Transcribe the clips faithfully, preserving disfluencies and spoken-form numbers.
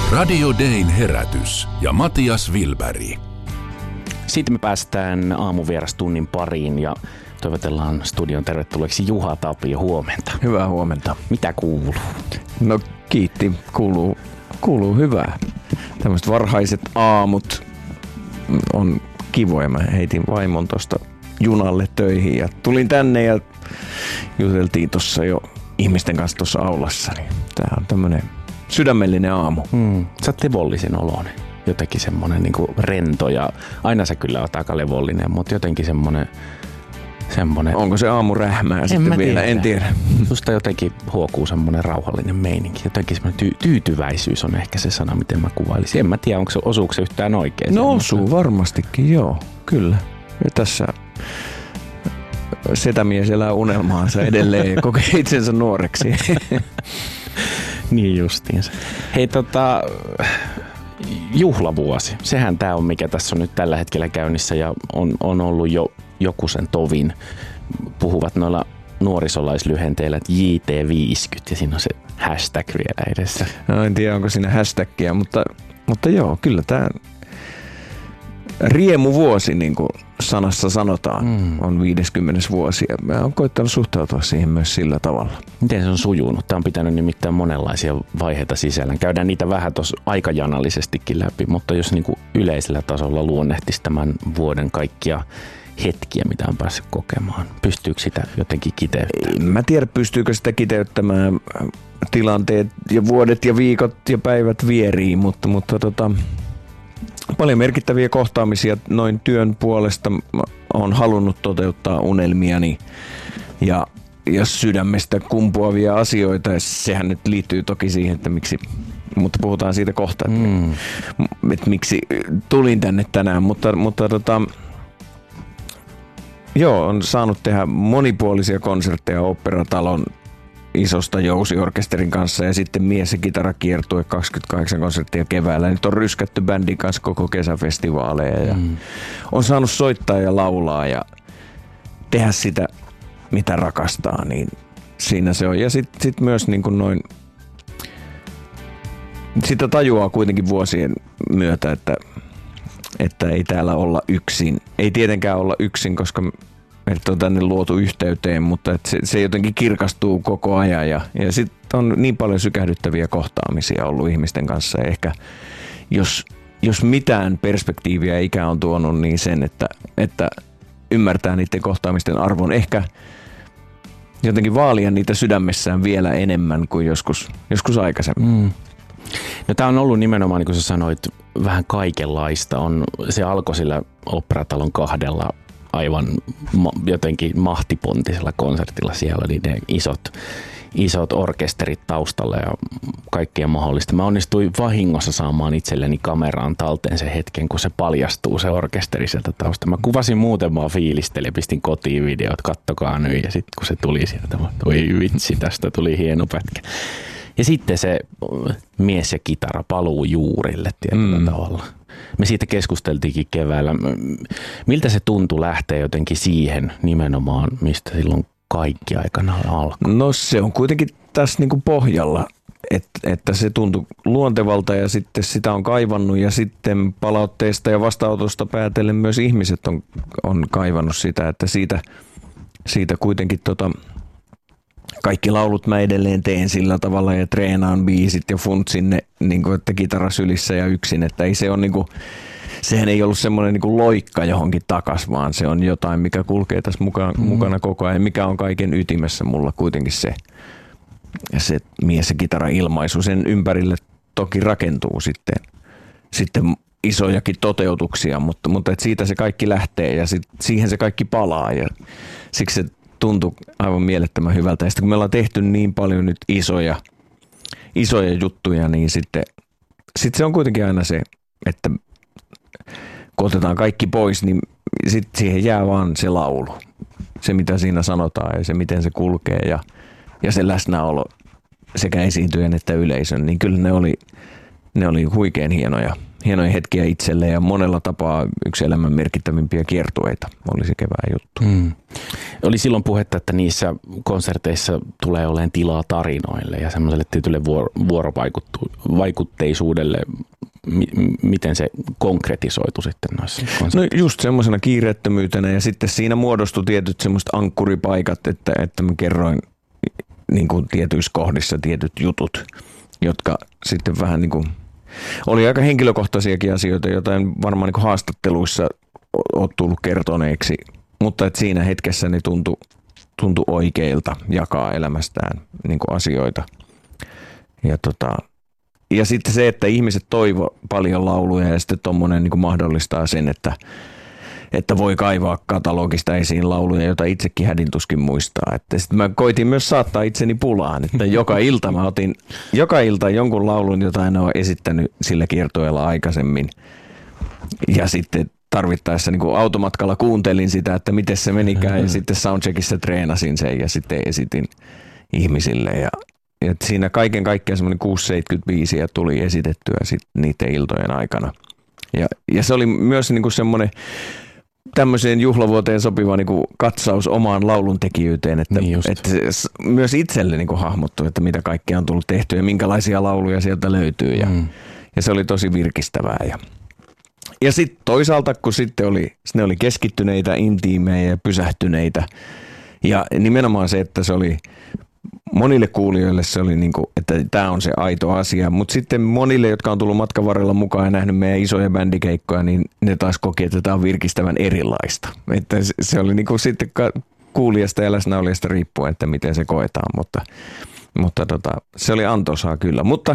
Radio Dayn herätys ja Matias Wilberg. Sitten me päästään aamuvierastunnin pariin ja toivotellaan studion tervetulleeksi Juha Tapio. Huomenta. Hyvää huomenta. Mitä kuuluu? No kiitti. Kuuluu, kuuluu hyvää. Tämmöiset varhaiset aamut on kivoja. Mä heitin vaimon tosta junalle töihin ja tulin tänne ja juteltiin tuossa jo ihmisten kanssa tuossa aulassa. Niin tää on tämmönen sydämellinen aamu. Mm. Sä oot levollisen oloinen. Jotenkin semmonen niinku rento ja aina sä kyllä oot aika levollinen, mutta jotenkin semmonen semmonen. Onko se aamu rähmää en sitten vielä? En tiedä. Susta jotenkin huokuu semmonen rauhallinen meininki. Jotenkin semmonen ty- tyytyväisyys on ehkä se sana, miten mä kuvailisin. En mä tiedä, onko se, osuuko se yhtään oikein. No osuu mutta varmastikin, joo. Kyllä. Ja tässä setämies elää unelmaansa edelleen ja kokee itsensä nuoreksi. Niin justiinsa. Hei tota, juhlavuosi. Sehän tää on, mikä tässä on nyt tällä hetkellä käynnissä ja on, on ollut jo joku sen tovin. Puhuvat noilla nuorisolaislyhenteillä, että J T viisikymmentä ja siinä on se hashtag vielä edessä. No en tiedä, onko siinä hashtagia, mutta, mutta joo, kyllä tää riemuvuosi, niin kuin sanassa sanotaan, mm. on viideskymmenes vuosi. Ja mä oon koittanut suhtautua siihen myös sillä tavalla. Miten se on sujunut? Tämä on pitänyt nimittäin monenlaisia vaiheita sisällään. Käydään niitä vähän tuossa aikajanallisestikin läpi, mutta jos niin kuin yleisellä tasolla luonnehtisi tämän vuoden kaikkia hetkiä, mitä on päässyt kokemaan. Pystyykö sitä jotenkin kiteyttämään? En mä tiedä, pystyykö sitä kiteyttämään. Tilanteet ja vuodet ja viikot ja päivät vierii, mutta, mutta tota, paljon merkittäviä kohtaamisia noin työn puolesta on halunnut toteuttaa unelmiani ja, ja sydämestä kumpuavia asioita. Ja sehän nyt liittyy toki siihen, että miksi, mutta puhutaan siitä kohta, että, mm. että miksi tulin tänne tänään, mutta, mutta tota, joo, on saanut tehdä monipuolisia konsertteja Oopperatalon isosta jousiorkesterin kanssa ja sitten mies- ja kitarakiertue kaksikymmentäkahdeksan konserttia keväällä. Nyt on ryskätty bändin kanssa koko kesäfestivaaleja ja mm. on saanut soittaa ja laulaa ja tehdä sitä, mitä rakastaa, niin siinä se on. Ja sitten sit myös niin kuin noin, sitä tajuaa kuitenkin vuosien myötä, että, että ei täällä olla yksin. Ei tietenkään olla yksin, koska että on tänne luotu yhteyteen, mutta että se, se jotenkin kirkastuu koko ajan ja, ja sitten on niin paljon sykähdyttäviä kohtaamisia ollut ihmisten kanssa. Ja ehkä jos, jos mitään perspektiiviä ikä on tuonut, niin sen, että, että ymmärtää niiden kohtaamisten arvon. Ehkä jotenkin vaalia niitä sydämessään vielä enemmän kuin joskus, joskus aikaisemmin. Mm. No tämä on ollut nimenomaan, niin kuin sä sanoit, vähän kaikenlaista. On, se alkoi sillä Oopperatalon kahdella aivan ma- jotenkin mahtipontisella konsertilla. Siellä oli ne isot, isot orkesterit taustalla ja kaikkea mahdollista. Mä onnistuin vahingossa saamaan itselleni kameraan talteen sen hetken, kun se paljastuu, se orkesteri sieltä taustalla. Mä kuvasin muuten vaan fiilistelin ja pistin kotiin videot, kattokaa nyt. Ja sitten kun se tuli sieltä, mä oi vitsi, tästä tuli hieno pätkä. Ja sitten se mies ja kitara paluu juurille tietyllä mm. tavalla. Me siitä keskusteltiinkin keväällä. Miltä se tuntui lähteä jotenkin siihen nimenomaan, mistä silloin kaikki aikanaan alkoi? No se on kuitenkin tässä niinku pohjalla, että, että se tuntui luontevalta ja sitten sitä on kaivannut ja sitten palautteesta ja vastaanotosta päätellen myös ihmiset on, on kaivannut sitä, että siitä, siitä kuitenkin tota, kaikki laulut mä edelleen teen sillä tavalla ja treenaan biisit ja funtsin ne niin kuin, että kitarasylissä ja yksin, että ei se on niin kuin, sehän ei ollut semmoinen niin kuin loikka johonkin takas, vaan se on jotain, mikä kulkee tässä muka, mm. mukana koko ajan, mikä on kaiken ytimessä mulla kuitenkin se, se mies- ja kitara-ilmaisu. Sen ympärille toki rakentuu sitten, sitten isojakin toteutuksia, mutta, mutta et siitä se kaikki lähtee ja sit, siihen se kaikki palaa ja siksi se tuntui aivan mielettömän hyvältä. Ja sitten kun me ollaan tehty niin paljon nyt isoja, isoja juttuja, niin sitten sit se on kuitenkin aina se, että kun otetaan kaikki pois, niin sitten siihen jää vaan se laulu. Se, mitä siinä sanotaan ja se, miten se kulkee ja, ja se läsnäolo sekä esiintyjän että yleisön, niin kyllä ne oli, ne oli huikean hienoja hienoja hetkiä itselle ja monella tapaa yksi elämän merkittävimpiä kiertueita oli se kevään juttu. Mm. Oli silloin puhetta, että niissä konserteissa tulee olemaan tilaa tarinoille ja semmoiselle tietylle vuorovaikutteisuudelle. M- miten se konkretisoitu sitten noissa konserteissa? No just semmoisena kiireettömyytenä ja sitten siinä muodostui tietyt semmoiset ankkuripaikat, että, että mä kerroin niin kuin tietyissä kohdissa tietyt jutut, jotka sitten vähän niin kuin oli aika henkilökohtaisiakin asioita, joita en varmaan niin kuin haastatteluissa ole tullut kertoneeksi, mutta että siinä hetkessä ne tuntui, tuntui oikeilta jakaa elämästään niin kuin asioita. Ja, tota, ja sitten se, että ihmiset toivo paljon lauluja ja sitten tommonen niin kuin mahdollistaa sen, että että voi kaivaa katalogista esiin lauluja, joita itsekin hädintuskin muistaa. Että sitten mä koitin myös saattaa itseni pulaan, että joka ilta mä otin joka ilta jonkun laulun, jota en ole esittänyt sillä kiertueella aikaisemmin. Ja sitten tarvittaessa niin kuin automatkalla kuuntelin sitä, että miten se menikään ja sitten soundcheckissa treenasin sen ja sitten esitin ihmisille. Ja, ja siinä kaiken kaikkiaan semmoinen kuusi seitsemänkymmentäviisi tuli esitettyä sitten niiden iltojen aikana. Ja, ja se oli myös niin kuin semmoinen tämmöiseen juhlavuoteen sopiva niin kuin katsaus omaan lauluntekijyyteen, että, niin että myös itselle niin kuin hahmottui, että mitä kaikkea on tullut tehtyä ja minkälaisia lauluja sieltä löytyy. Ja, mm. ja se oli tosi virkistävää. Ja, ja sitten toisaalta, kun sitten oli, ne oli keskittyneitä, intiimejä ja pysähtyneitä ja nimenomaan se, että se oli monille kuulijoille se oli niin kuin, että tämä on se aito asia, mutta sitten monille, jotka on tullut matkan varrella mukaan ja nähnyt meidän isoja bändikeikkoja, niin ne taas koki, että tämä on virkistävän erilaista. Että se oli niin kuin sitten kuulijasta ja läsnäolijasta riippuen, että miten se koetaan, mutta, mutta tota, se oli antoisaa kyllä. Mutta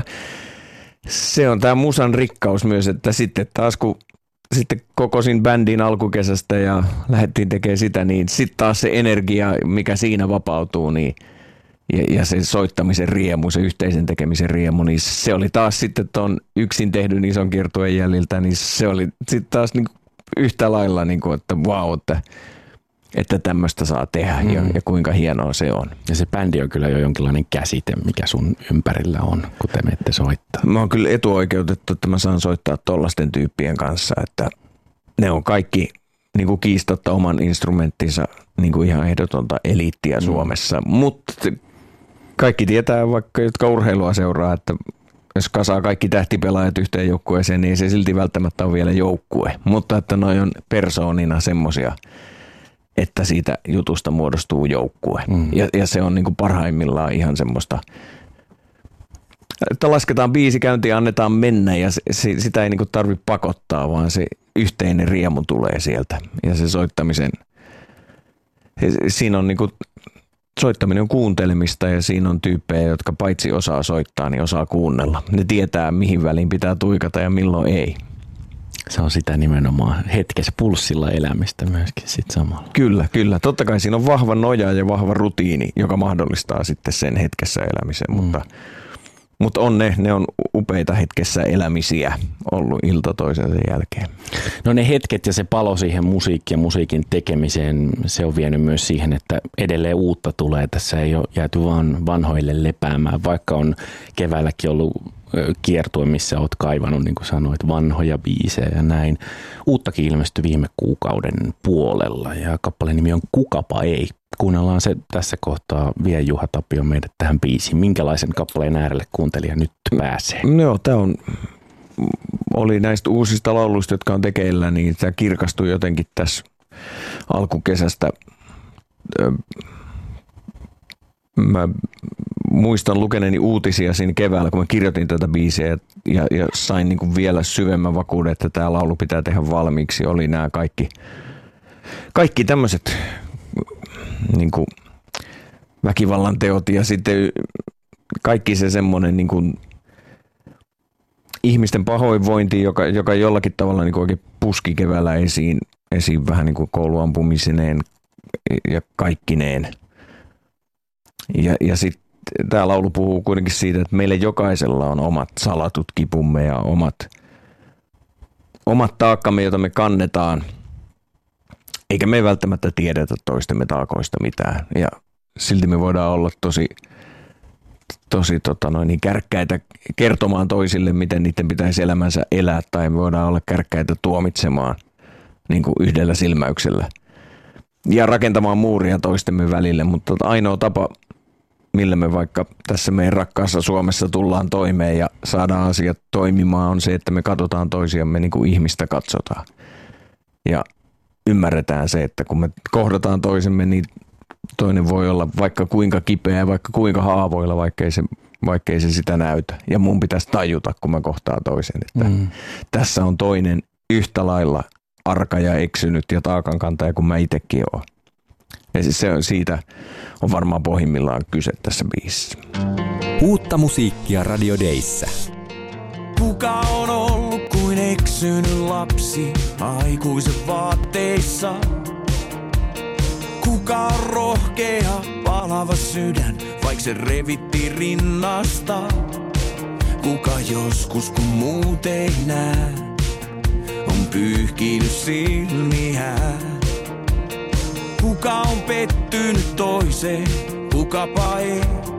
se on tämä musan rikkaus myös, että sitten taas kun sitten kokosin bändin alkukesästä ja lähdettiin tekemään sitä, niin sitten taas se energia, mikä siinä vapautuu, niin Ja, ja se soittamisen riemu, se yhteisen tekemisen riemu, niin se oli taas sitten tuon yksin tehdyn ison kiertueen jäljiltä, niin se oli sitten taas niin yhtä lailla, niin kuin, että vau, wow, että, että tämmöistä saa tehdä mm. ja, ja kuinka hienoa se on. Ja se bändi on kyllä jo jonkinlainen käsite, mikä sun ympärillä on, kun te menette soittaa. Mä oon kyllä etuoikeutettu, että mä saan soittaa tollaisten tyyppien kanssa, että ne on kaikki niin kuin kiistatta oman instrumenttinsa niin kuin ihan ehdotonta eliittiä mm. Suomessa, mutta kaikki tietää, vaikka jotka urheilua seuraa, että jos kasaa kaikki tähtipelaajat yhteen joukkueeseen, niin se silti välttämättä on vielä joukkue. Mutta että noi on persoonina semmosia, että siitä jutusta muodostuu joukkue. Mm. Ja, ja se on niinku parhaimmillaan ihan semmoista, että lasketaan biisi käyntiin ja annetaan mennä ja se, se, sitä ei niinku tarvitse pakottaa, vaan se yhteinen riemu tulee sieltä. Ja se soittamisen, se, siinä on niinku soittaminen on kuuntelemista ja siinä on tyyppejä, jotka paitsi osaa soittaa, niin osaa kuunnella. Ne tietää, mihin väliin pitää tuikata ja milloin ei. Se on sitä nimenomaan hetkessä pulssilla elämistä myöskin sit samalla. Kyllä, kyllä. Totta kai siinä on vahva noja ja vahva rutiini, joka mahdollistaa sitten sen hetkessä elämisen, mm. mutta, mutta on ne, ne on upeita hetkessä elämisiä ollut ilta toisensa jälkeen. No ne hetket ja se palo siihen musiikkiin ja musiikin tekemiseen, se on vienyt myös siihen, että edelleen uutta tulee. Tässä ei ole jääty vaan vanhoille lepäämään, vaikka on keväälläkin ollut kiertue, missä olet kaivannut, niin kuin sanoit, vanhoja biisejä ja näin. Uuttakin ilmestyi viime kuukauden puolella ja kappaleen nimi on Kukapa ei. Kuunnellaan se tässä kohtaa, vie Juha Tapio meidät tähän biisiin. Minkälaisen kappaleen äärelle kuuntelija nyt pääsee? No, tämä on, oli näistä uusista lauluista, jotka on tekeillä, niin tämä kirkastui jotenkin tässä alkukesästä. Mä muistan lukeneeni uutisia siinä keväällä, kun mä kirjoitin tätä biisiä ja, ja sain niin kuin vielä syvemmän vakuuden, että tämä laulu pitää tehdä valmiiksi. Oli nämä kaikki, kaikki tämmöiset niin kuin väkivallan teot ja sitten kaikki se semmoinen niin kuin ihmisten pahoinvointi, joka, joka jollakin tavalla niin kuin oikein puski keväällä esiin, esiin vähän niin kuin kouluampumisineen ja kaikkineen. Ja, ja sitten tämä laulu puhuu kuitenkin siitä, että meille jokaisella on omat salatut kipumme ja omat, omat taakkamme, joita me kannetaan. Eikä me ei välttämättä tiedetä toistemme taakoista mitään. Ja silti me voidaan olla tosi, tosi tota noin, niin kärkkäitä kertomaan toisille, miten niiden pitäisi elämänsä elää, tai me voidaan olla kärkkäitä tuomitsemaan niin kuin yhdellä silmäyksellä ja rakentamaan muuria toistemme välille, mutta tota, ainoa tapa, millä me vaikka tässä meidän rakkaassa Suomessa tullaan toimeen ja saadaan asiat toimimaan, on se, että me katsotaan toisiamme niin kuin ihmistä katsotaan. Ja ymmärretään se, että kun me kohdataan toisemme, niin toinen voi olla vaikka kuinka kipeä ja vaikka kuinka haavoilla, vaikkei se, vaikkei se sitä näytä. Ja mun pitäisi tajuta, kun mä kohtaan toisen, että mm. tässä on toinen yhtä lailla arka ja eksynyt ja taakankantaja kuin mä itsekin oon. Ja siis se on, siitä on varmaan pohjimmillaan kyse tässä biisissä. Uutta musiikkia Radio Dayssä. Kuka on ollut kuin eksynyt lapsi aikuisen vaatteissa? Kuka on rohkea, palava sydän, vaik se revitti rinnasta? Kuka joskus kun muut ei näe, on pyyhkinyt silmiään? Kuka on pettynyt toiseen, kukapa ei?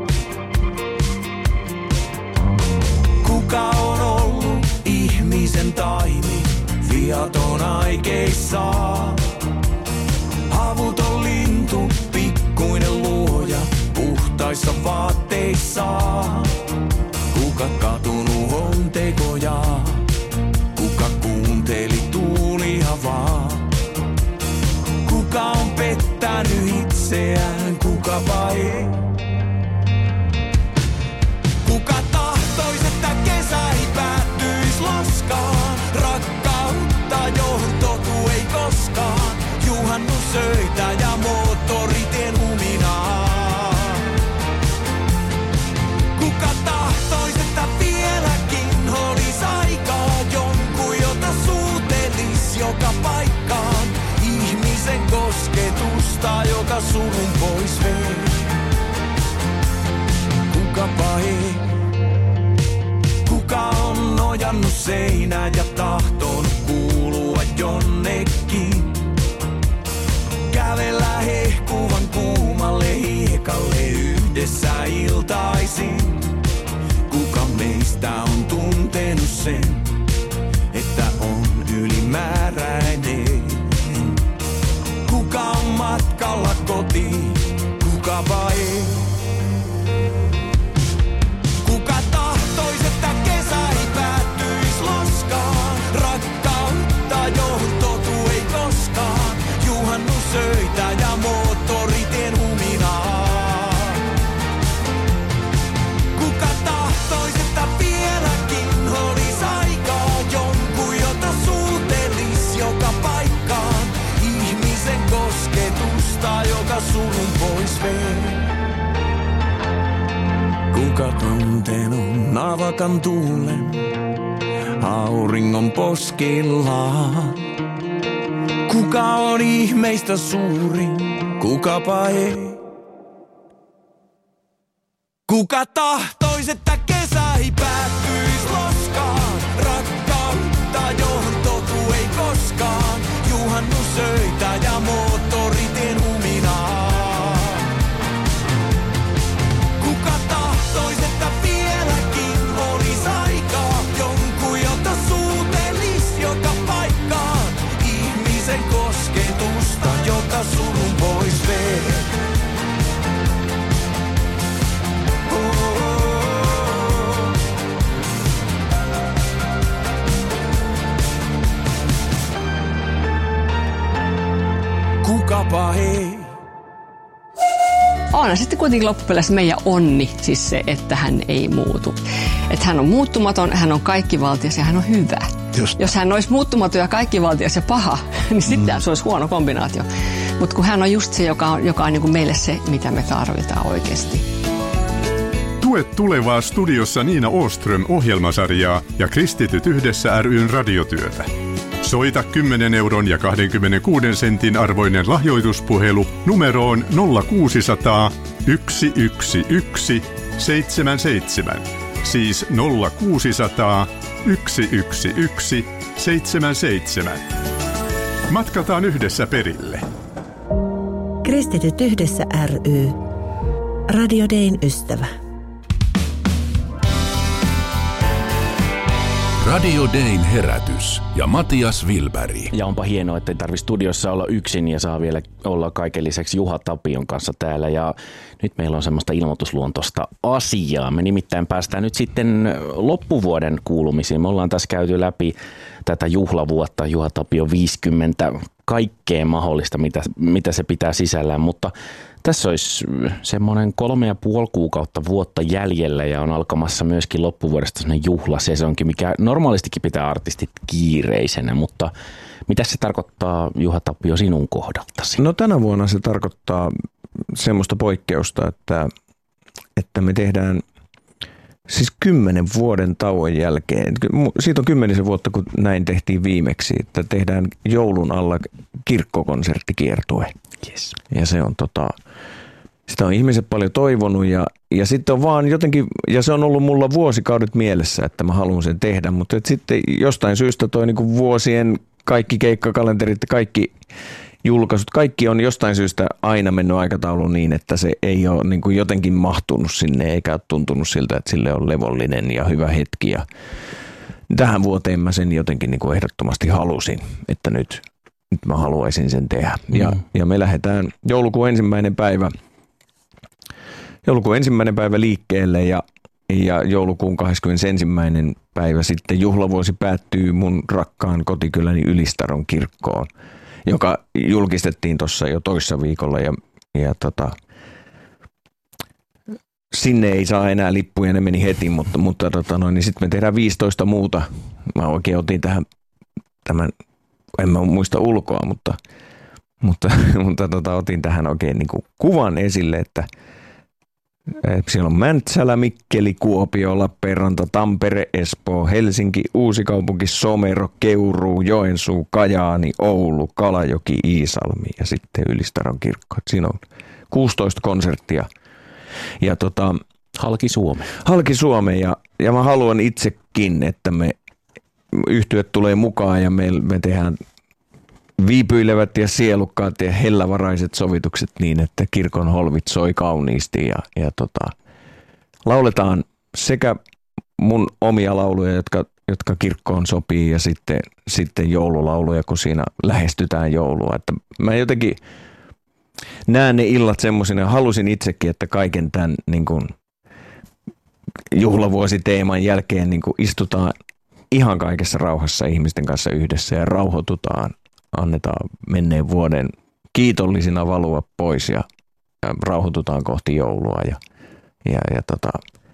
Kuka on ollut ihmisen taimi, viaton aikeissaan? Havuton lintu, pikkuinen luoja, puhtaissa vaatteissaan. Kuka katunut on tekojaan, kuka kuunteli tuulia vaan? Kuka on pettänyt itseään, kukapa ei? Kuka tahtois, että kesä ei päättyis loskaan? Rakkautta, johon totu ei koskaan. Juhannusöitä ja moottoritien huminaa. Kuka tahtois, että vieläkin olis aikaa jonkun, jota suutelis joka paikkaan? Ihmisen kosketusta, joka surun pois vei. Kukapa ei? Kuka on nojannut seinään ja tahtonut kuulua jonnekin? Kävellä hehkuvan kuumalle hiekalle yhdessä iltaisin. Kuka meistä on tuntenut sen, että on ylimääräinen? Kuka on matkalla kotiin, kukapa ei? Kuka tahtois, että kesä ei päättyis loskaan? Rakkautta, johon totu ei koskaan. Juhannusöitä ja moottoritien huminaa. Kuka tahtois, että vieläkin olis aikaa jonkun, jota suutelis joka paikkaan? Ihmisen kosketusta, joka surun pois vei. Kuka tuntenut navakan tuulen auringon poskillaan? Kuka on ihmeistä suurin, kukapa ei? Kuka tahtois, että kesä ei päättyis loskaan? Rakkautta, johon totu ei koskaan. Juhannusöitä ja moottoritien huminaa. Kuka tahtois, että vieläkin olis aikaa jonkun, jota suutelis joka paikkaan? Ihmisen kosketusta, joka surun pois vei. Kukapa ei? On sitten kuitenkin loppupeleissä meidän onni siis se, että hän ei muutu. Että hän on muuttumaton, hän on kaikkivaltias ja hän on hyvä. Just. Jos hän olisi muuttumaton ja kaikkivaltias ja paha, niin sitten mm. se olisi huono kombinaatio. Mutta kun hän on just se, joka on, joka on niin kuin meille se, mitä me tarvitaan oikeasti. Tue tulevaa studiossa Niina Åström -ohjelmasarjaa ja Kristityt yhdessä ry:n radiotyötä. Soita kymmenen euron ja kaksikymmentäkuusi sentin arvoinen lahjoituspuhelu numeroon nolla kuusisataa yksi yksi yksi seitsemän seitsemän. Siis nolla kuusisataa yksi yksi yksi seitsemän seitsemän. Matkataan yhdessä perille. Kristityt yhdessä ry. Radio Dayn ystävä. Radio Dayn herätys ja Matias Wilberg. Ja onpa hienoa, että ei tarvitse studiossa olla yksin ja saa vielä olla kaiken lisäksi Juha Tapion kanssa täällä. Ja nyt meillä on semmoista ilmoitusluontoista asiaa. Me nimittäin päästään nyt sitten loppuvuoden kuulumisiin. Me ollaan tässä käyty läpi tätä juhlavuotta, Juha Tapio viisikymmentä, kaikkea mahdollista, mitä, mitä se pitää sisällään, mutta tässä olisi semmoinen kolme ja puoli kuukautta vuotta jäljellä ja on alkamassa myöskin loppuvuodesta semmoinen juhlasesonki, mikä normaalistikin pitää artistit kiireisenä, mutta mitä se tarkoittaa, Juha Tapio, sinun kohdaltasi? No tänä vuonna se tarkoittaa semmoista poikkeusta, että, että me tehdään siis kymmenen vuoden tauon jälkeen, siitä on kymmenisen vuotta kun näin tehtiin viimeksi, että tehdään joulun alla kirkkokonserttikiertue. Yes. Ja se on tota, sitä on ihmiset paljon toivonut ja, ja sitten on vaan jotenkin, ja se on ollut mulla vuosikaudet mielessä, että mä haluan sen tehdä, mutta et sitten jostain syystä toi niinku vuosien kaikki keikkakalenterit ja kaikki julkaisut, kaikki on jostain syystä aina mennyt aikatauluun niin, että se ei ole niin kuin jotenkin mahtunut sinne, eikä ole tuntunut siltä, että sille on levollinen ja hyvä hetki. Ja tähän vuoteen mä sen jotenkin niin kuin ehdottomasti halusin, että nyt, nyt mä haluaisin sen tehdä. Mm. Ja, ja me lähdetään joulukuun ensimmäinen päivä, joulukuun ensimmäinen päivä liikkeelle ja, ja joulukuun kahdeskymmenesensimmäinen päivä sitten juhlavuosi päättyy mun rakkaan kotikyläni Ylistaron kirkkoon, joka julkistettiin tuossa jo toissa viikolla ja, ja tota, sinne ei saa enää lippuja, ne meni heti, mutta, mutta tota noin, niin sitten me tehdään viisitoista muuta. Mä oikein otin tähän tämän, en mä muista ulkoa, mutta, mutta, mutta tota, otin tähän oikein niin kuin kuvan esille, että siellä on Mäntsälä, Mikkeli, Kuopio, Lappeenranta, Tampere, Espoo, Helsinki, Uusikaupunki, Somero, Keuruu, Joensuu, Kajaani, Oulu, Kalajoki, Iisalmi ja sitten Ylistaron kirkko. Siinä on kuusitoista konserttia. Ja tota, halki Suomeen. Halki Suomeen ja, ja mä haluan itsekin, että me yhtyöt tulee mukaan ja me, me tehdään viipyilevät ja sielukkaat ja hellävaraiset sovitukset niin, että kirkon holvit soi kauniisti ja, ja tota, lauletaan sekä mun omia lauluja, jotka, jotka kirkkoon sopii ja sitten, sitten joululauluja, kun siinä lähestytään joulua. Että mä jotenkin näen ne illat semmoisina ja halusin itsekin, että kaiken tämän niin kuin juhlavuositeeman jälkeen niin kuin istutaan ihan kaikessa rauhassa ihmisten kanssa yhdessä ja rauhoitutaan. Annetaan menneen vuoden kiitollisina valua pois ja, ja rauhoitutaan kohti joulua ja, ja, ja tota,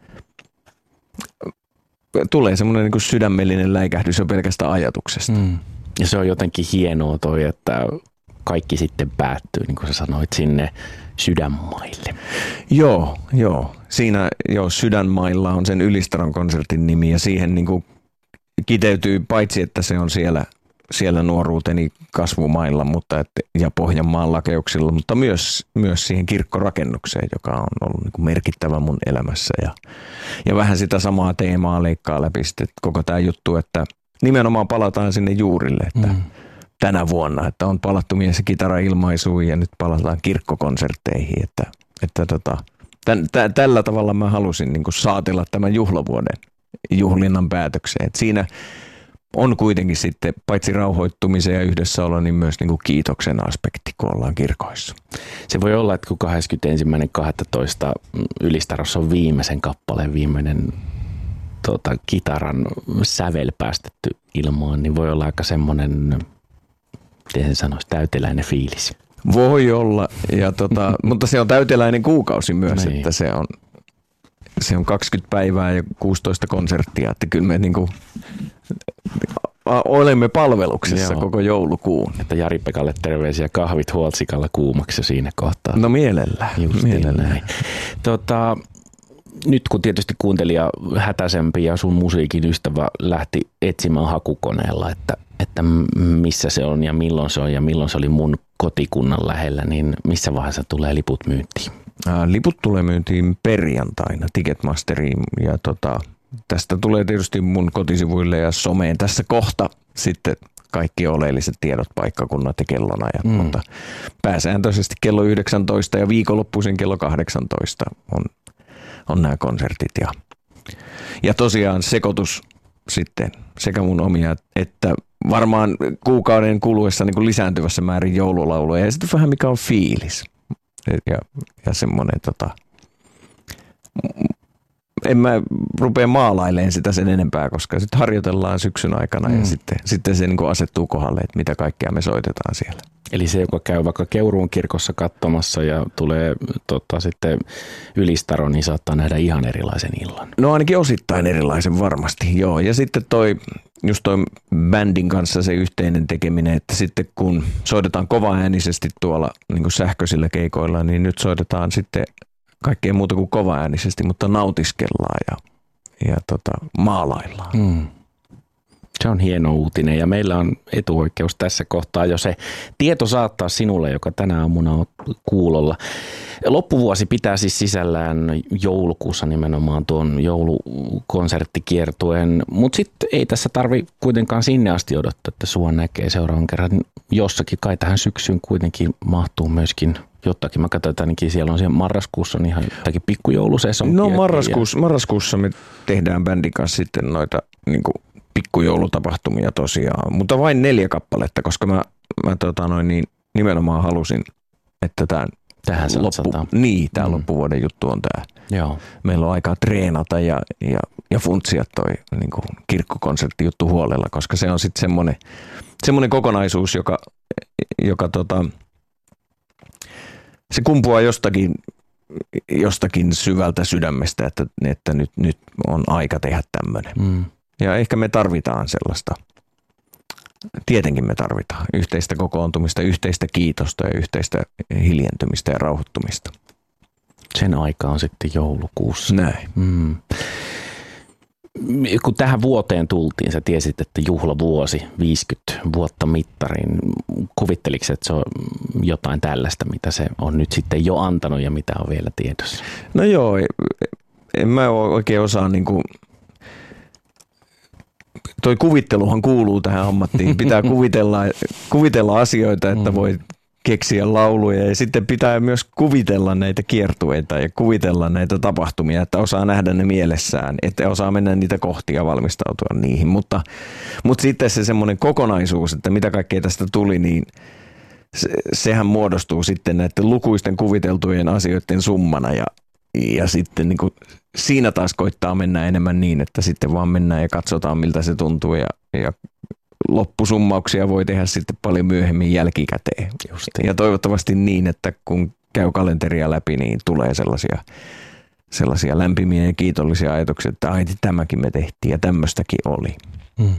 tulee semmoinen niin kuin sydämellinen läikähdys jo pelkästä ajatuksesta. Mm. Ja se on jotenkin hienoa toi, että kaikki sitten päättyy, niin kuin sä sanoit, sinne sydänmaille. Joo, joo. Siinä jo sydänmailla on sen Ylistaron konsertin nimi ja siihen niin kuin kiteytyy paitsi, että se on siellä siellä nuoruuteni kasvumailla mutta et, ja Pohjanmaan lakeuksilla, mutta myös, myös siihen kirkkorakennukseen, joka on ollut niin kuin merkittävä mun elämässä. Ja, ja vähän sitä samaa teemaa leikkaa läpi sitten koko tämä juttu, että nimenomaan palataan sinne juurille, että mm. tänä vuonna, että on palattu mies- ja kitarailmaisuun ja nyt palataan kirkkokonsertteihin, että, että tota, tämän, t- tällä tavalla mä halusin niin kuin saatella tämän juhlavuoden juhlinnan päätökseen. Et siinä on kuitenkin sitten paitsi rauhoittumisen ja yhdessäolo, niin myös niin kuin kiitoksen aspekti, kun ollaan kirkoissa. Se voi olla, että kun kahdeskymmenesensimmäinen kahdestoista Ylistarossa on viimeisen kappaleen viimeinen tota, kitaran sävel päästetty ilmaan, niin voi olla aika semmoinen, miten sen sanoisi, täyteläinen fiilis. Voi olla, ja tota, mutta se on täyteläinen kuukausi myös, niin. Että se on, se on kaksikymmentä päivää ja kuusitoista konserttia, että kyllä me niin kuin olemme palveluksessa Joo. koko joulukuun. Että Jari-Pekalle terveisiä, kahvit huoltsikalla kuumaksi jo siinä kohtaa. No mielellään. mielellään. Tota, nyt kun tietysti kuuntelija hätäisempi ja sun musiikin ystävä lähti etsimään hakukoneella, että, että missä se on ja milloin se on ja milloin se oli mun kotikunnan lähellä, niin missä vaiheessa tulee liput myyntiin? Ää, liput tulee myyntiin perjantaina Ticketmasteriin ja tota, tästä tulee tietysti mun kotisivuille ja someen tässä kohta sitten kaikki oleelliset tiedot, paikkakunnat ja kellonajat, mm. mutta pääsääntöisesti kello yhdeksäntoista ja viikonloppuisin kello kahdeksantoista on, on nämä konsertit. Ja, ja tosiaan sekoitus, sitten sekä mun omia että varmaan kuukauden kuluessa niin kuin lisääntyvässä määrin joululauluja ja sitten vähän mikä on fiilis ja, ja semmoinen tota, en mä rupea maalailemaan sitä sen enempää, koska sitten harjoitellaan syksyn aikana mm. ja sitten, sitten se niin kuin asettuu kohdalle, että mitä kaikkea me soitetaan siellä. Eli se, joka käy vaikka Keuruun kirkossa katsomassa ja tulee tota, sitten Ylistaro, niin saattaa nähdä ihan erilaisen illan. No ainakin osittain erilaisen varmasti, joo. Ja sitten toi, just toi bändin kanssa se yhteinen tekeminen, että sitten kun soitetaan kovaäänisesti tuolla niin kuin sähköisillä keikoilla, niin nyt soitetaan sitten kaikkea muuta kuin kovaäänisesti, mutta nautiskellaan ja, ja tota, maalaillaan. Hmm. Se on hieno uutinen ja meillä on etuoikeus tässä kohtaa jo se tieto saattaa sinulle, joka tänä aamuna on kuulolla. Loppuvuosi pitää siis sisällään joulukuussa nimenomaan tuon joulukonserttikiertueen, mutta sitten ei tässä tarvi kuitenkaan sinne asti odottaa, että sua näkee seuraavan kerran jossakin. Kai tähän syksyyn kuitenkin mahtuu myöskin jotakin. Mä katsoin, että ainakin siellä on siellä marraskuussa on ihan jotakin pikkujoulusesonkia. No marraskuussa, marraskuussa me tehdään bändin kanssa sitten noita niin kuin pikkujoulutapahtumia tosiaan, mutta vain neljä kappaletta, koska mä, mä tota noin, niin nimenomaan halusin, että tämä Tähän loppu, niin, tämä mm. loppuvuoden juttu on tämä. Joo. Meillä on aikaa treenata ja, ja, ja funtsia toi niin kuin kirkkokonserttijuttu huolella, koska se on sitten semmoinen, semmoinen kokonaisuus, joka, joka tota, se kumpuaa jostakin, jostakin syvältä sydämestä, että, että nyt, nyt on aika tehdä tämmöinen. Mm. Ja ehkä me tarvitaan sellaista, tietenkin me tarvitaan yhteistä kokoontumista, yhteistä kiitosta ja yhteistä hiljentymistä ja rauhoittumista. Sen aika on sitten joulukuussa. Näin. Mm. Kun tähän vuoteen tultiin, sä tiesit, että juhlavuosi, viisikymmentä vuotta mittariin. Kuvitteliko, että se on jotain tällaista, mitä se on nyt sitten jo antanut ja mitä on vielä tiedossa? No joo, en mä oikein osaa niin kuin toi kuvitteluhan kuuluu tähän ammattiin. Pitää kuvitella, kuvitella asioita, että voi keksiä lauluja ja sitten pitää myös kuvitella näitä kiertueita ja kuvitella näitä tapahtumia, että osaa nähdä ne mielessään, että osaa mennä niitä kohti ja valmistautua niihin. Mutta, mutta sitten se semmoinen kokonaisuus, että mitä kaikkea tästä tuli, niin se, sehän muodostuu sitten näiden lukuisten kuviteltujen asioiden summana ja Ja sitten niin kuin siinä taas koittaa mennä enemmän niin, että sitten vaan mennään ja katsotaan miltä se tuntuu ja, ja loppusummauksia voi tehdä sitten paljon myöhemmin jälkikäteen. Just. Ja toivottavasti niin, että kun käy kalenteria läpi, niin tulee sellaisia, sellaisia lämpimiä ja kiitollisia ajatuksia, että ai tämäkin me tehtiin ja tämmöistäkin oli. Hmm.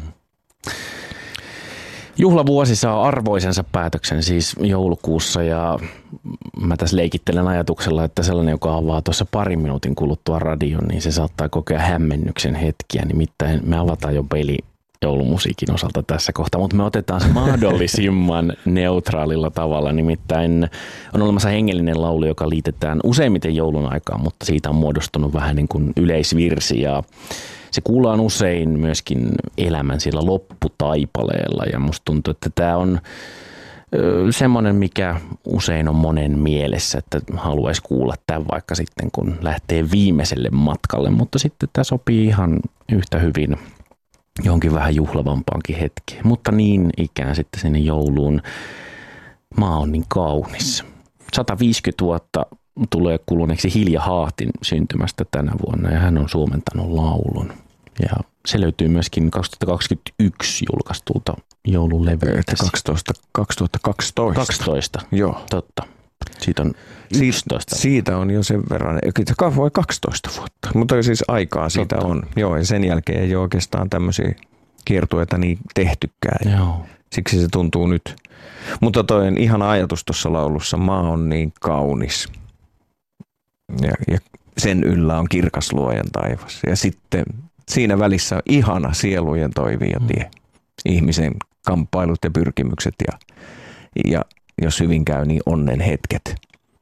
Juhlavuosi saa arvoisensa päätöksen siis joulukuussa ja mä tässä leikittelen ajatuksella, että sellainen, joka avaa tuossa parin minuutin kuluttua radion, niin se saattaa kokea hämmennyksen hetkiä. Nimittäin me avataan jo peli joulumusiikin osalta tässä kohtaa, mutta me otetaan se mahdollisimman neutraalilla tavalla. Nimittäin on olemassa hengellinen laulu, joka liitetään useimmiten joulun aikaan, mutta siitä on muodostunut vähän niin kuin yleisvirsi ja se kuullaan usein myöskin elämän sillä lopputaipaleella ja musta tuntuu, että tämä on semmoinen, mikä usein on monen mielessä, että haluaisi kuulla tämän vaikka sitten, kun lähtee viimeiselle matkalle, mutta sitten tämä sopii ihan yhtä hyvin johonkin vähän juhlavampaankin hetkeen. Mutta niin ikään sitten sinne jouluun. Maa on niin kaunis. sata viisikymmentä vuotta tulee kuluneeksi Hilja Haahtin syntymästä tänä vuonna ja hän on suomentanut laulun. Ja se löytyy myöskin kaksituhattakaksikymmentäyksi julkaistulta joululevyltä. kaksituhattakaksitoista. kaksitoista. Joo. Totta. Siitä on yksitoista. Siitä on jo sen verran, voi kaksitoista vuotta, mutta siis aikaa siitä Totta. on. Joo, ja sen jälkeen ei ole oikeastaan tämmöisiä kiertueita niin tehtykään. Joo. Siksi se tuntuu nyt. Mutta toi on ihana ajatus tuossa laulussa. Maa on niin kaunis. Ja, ja sen yllä on kirkas luojan taivas. Ja sitten siinä välissä on ihana sielujen toivi ja tie. Ihmisen kamppailut ja pyrkimykset ja, ja jos hyvin käy, niin onnen hetket.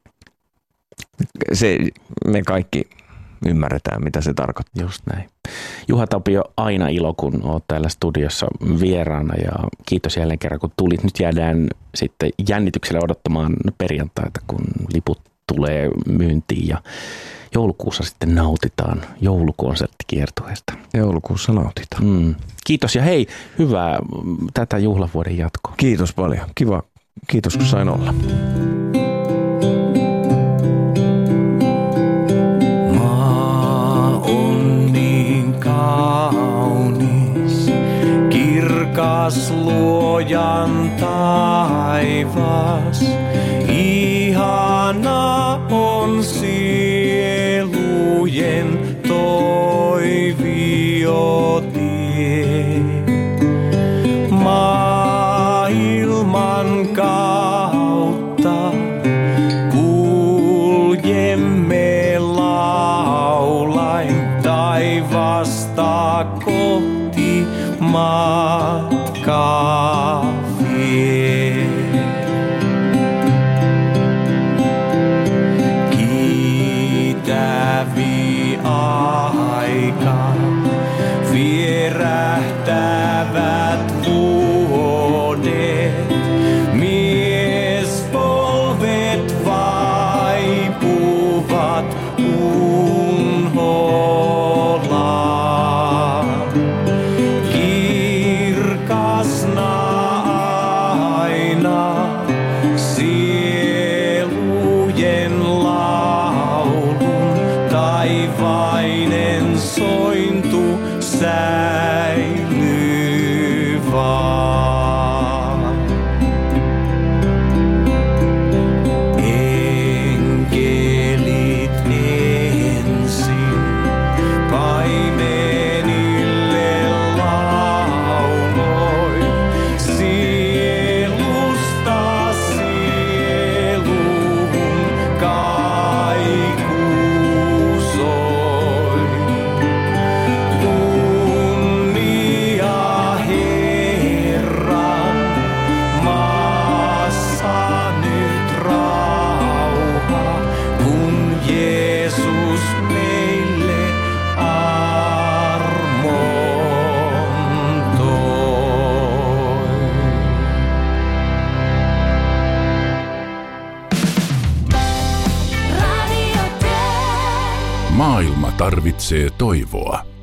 Se, me kaikki ymmärretään, mitä se tarkoittaa. Just näin. Juha Tapio, aina ilo, kun olet täällä studiossa vieraana ja kiitos jälleen kerran, kun tulit. Nyt jäädään sitten jännityksellä odottamaan perjantaita, kun liput tulee myyntiin ja joulukuussa sitten nautitaan joulukonserttikiertueesta. Joulukuussa nautitaan. Mm. Kiitos ja hei, hyvää tätä juhlavuoden jatkoa. Kiitos paljon. Kiva. Kiitos kun sain olla. Maa on niin kaunis, kirkas luojan taivas. Ihana on sielujen toiviotie. Maailman kautta kuljemme laulain taivasta kohti matkaa vie. Kiitävi aika, vierähtävät vuodet, miespolvet vaipuvat unholaan. Kirkasna aina sielujen laulun, taivainen sointu säilyy vaan. Enkelit ensin paimenille lauloi, sielusta sieluun kaikuu soi. Kunnia Herran, maassa nyt rauha, kun Jeesus meille armon toi. Maailma tarvitsee toivoa.